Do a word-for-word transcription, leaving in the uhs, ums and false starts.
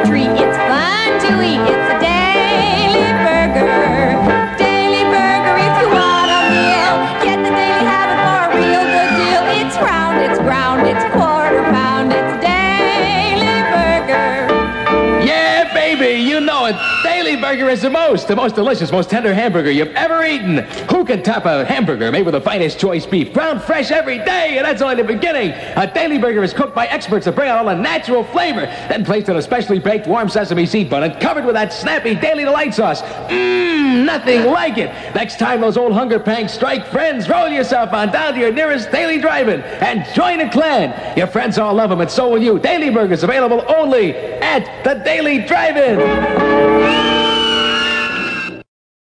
treat. It's fun to eat. It's a Daily Burger. Daily Burger, if you want a meal, get the Daily Habit for a real good deal. It's round, it's ground, it's quarter pound. It's Daily Burger. Yeah, baby, you know it. Daily Burger is the most, the most delicious, most tender hamburger you've ever eaten. Who can top a hamburger made with the finest choice beef, ground fresh every day? And that's only the beginning. A Daily Burger is cooked by experts to bring out all the natural flavor, then placed in a specially baked warm sesame seed bun and covered with that snappy Daily Delight sauce. Mmm, nothing like it. Next time those old hunger pangs strike, friends, roll yourself on down to your nearest Daily Drive-In and join a clan. Your friends all love them, and so will you. Daily Burgers available only at the Daily Drive-In.